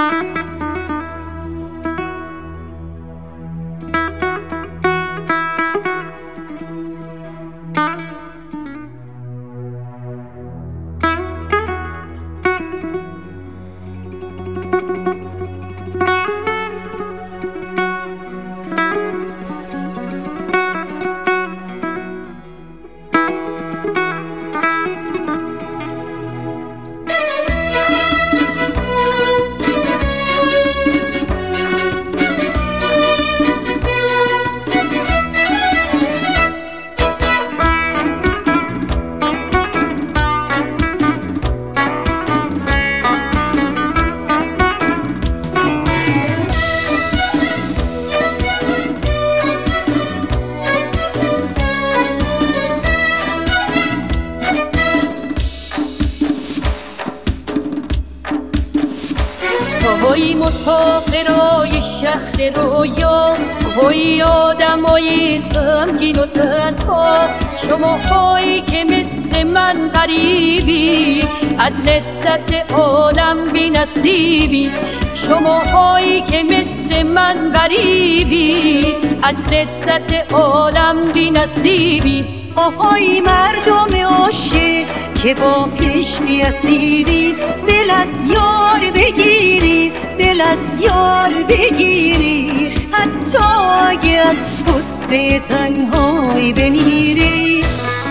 وای مسافرای شهر رویا، وای آدمای غمگین و تنها، شماهایی که مثل من غریبی، از لذت عالم بی نصیبی. شماهایی که مثل من غریبی، از لذت عالم بی نصیبی. آهای مردم عاشق که با عشقی اسیری، دل از یار بگیری، دل از یار بگیری، حتی اگه از غصه تنهایی بمیری.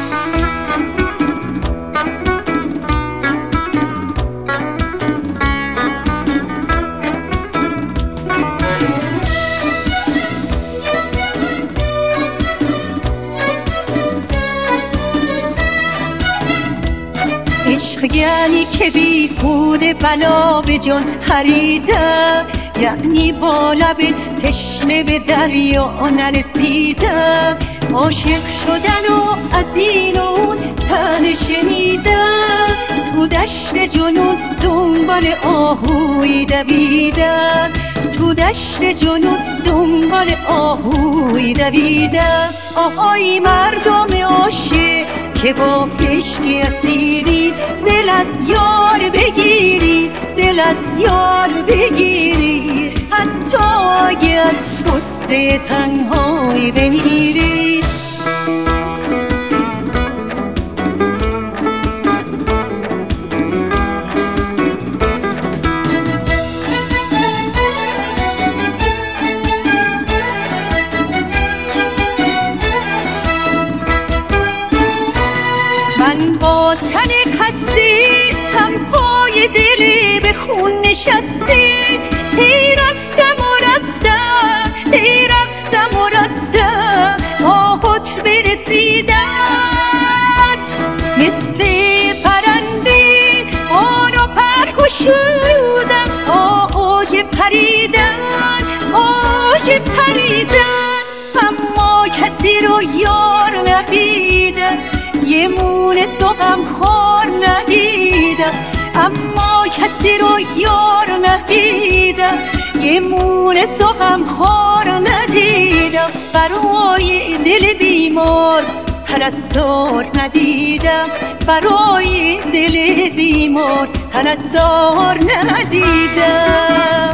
عشق یعنی که بیهوده بلا به جان خریده، یعنی با لب تشنه به دریا نرسیدم، عاشق شدن و از این و اون تن شنیدم، تو دشت جنون دنبال آهوی دویدم، تو دشت جنون دنبال آهوی دویدم. آهای مردم عاشق که با عشقی اسیری، دل از یار بگیری، دل از یار بگیری، حتی اگه از غصه تنهایی بمیری. من با تن خسته هم پای دلی به خون نشسته، هی رفتم و رفتم، هی رفتم و رفتم تا خود برسیدم، مثل پرنده بال و پر گشودم تا اوج پریدن، اوج پریدن، اما کسی رو یار ندیدم، یه مونه صبحم خار ندیدم، اما کسی رو یار ندیدم، یه مونه صبحم خار ندیدم، برای دل بیمار پرستار ندیدم، برای دل بیمار پرستار ندیدم.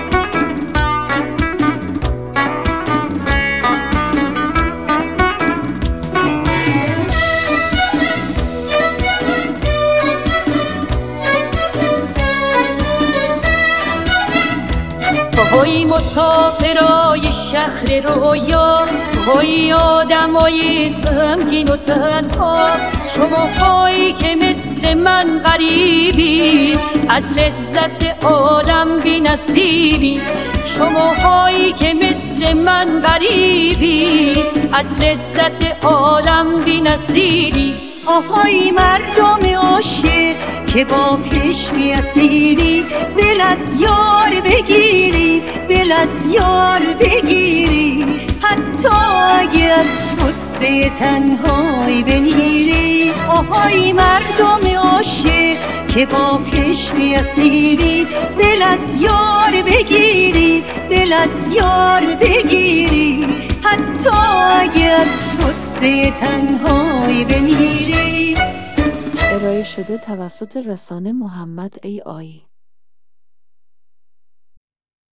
وای مسافرای شهر رویا، وای آدمای غمگین و تنها، شماهایی که مثل من غریبی، از لذت عالم بی نصیبی. شماهایی که مثل من غریبی، از لذت عالم بی نصیبی. آهای مردم عاشق که با عشقی اسیری، دل از یار بگیری، دل از یار بگیری، حتی اگه از غصه تنهایی بمیری. آهای مردم عاشق که با عشقی اسیری، دل از یار بگیری، دل از یار بگیری، حتی اگه از غصه تنهایی بمیری. ارائه شده توسط رسانه محمد AI.